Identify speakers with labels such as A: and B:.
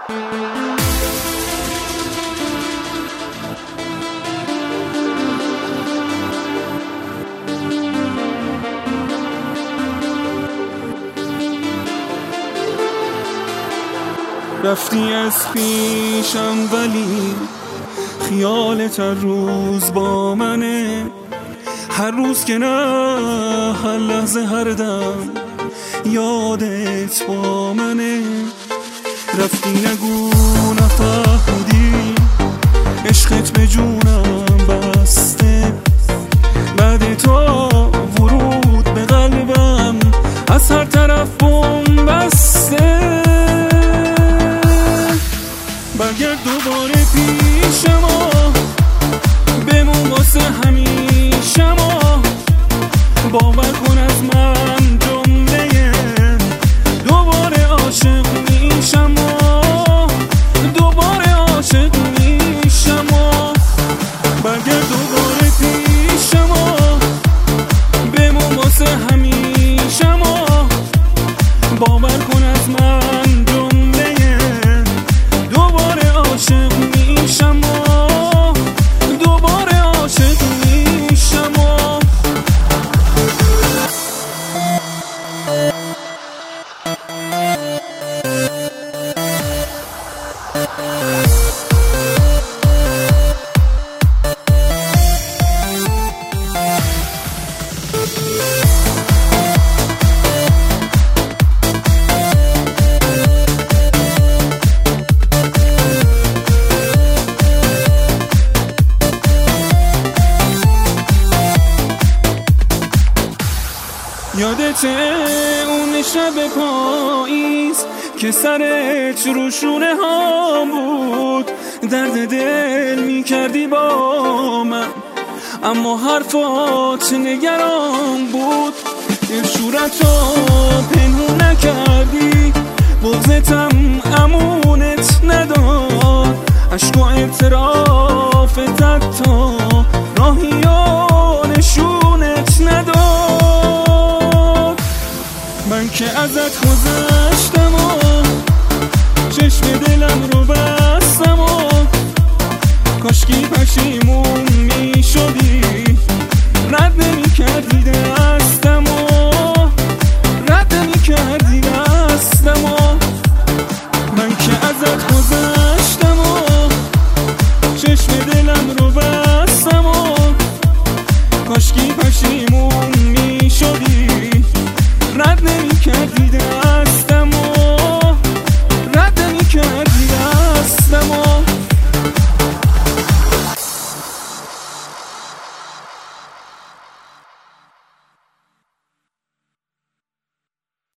A: رفتی از پیشم ولی خیالت هر روز با منه، هر روز که نه هر لحظه هر دم یادت با منه. رفتی نگو نفهمیدی عشقت به جونم بسته، بعد تو ورود به قلبم از هر طرف بوم بسته. برگرد دوباره پیش ما، بمون واسه همیشه ما، باور کن از من جمله دوباره عاشق میشم و دوباره عاشق میشم و برگرد دوباره پیش ما، بمون واسه همیشه ما، باور کن از من جمله دوباره عاشق میشم و دوباره عاشق میشم و یادته اون شب پاییز که سرت رو شونه ها بود، درد دل میکردی با من اما حرفات نگران بود. شورتو پنهون نکردی، بغضتم امونت نداد، عشق و اعترافتت حتی راهی و نشونت نداد. من که ازت گذشتم و چشم دلم رو بستم و کاشکی پشیمون می شدی، رد نمی کردی دستم و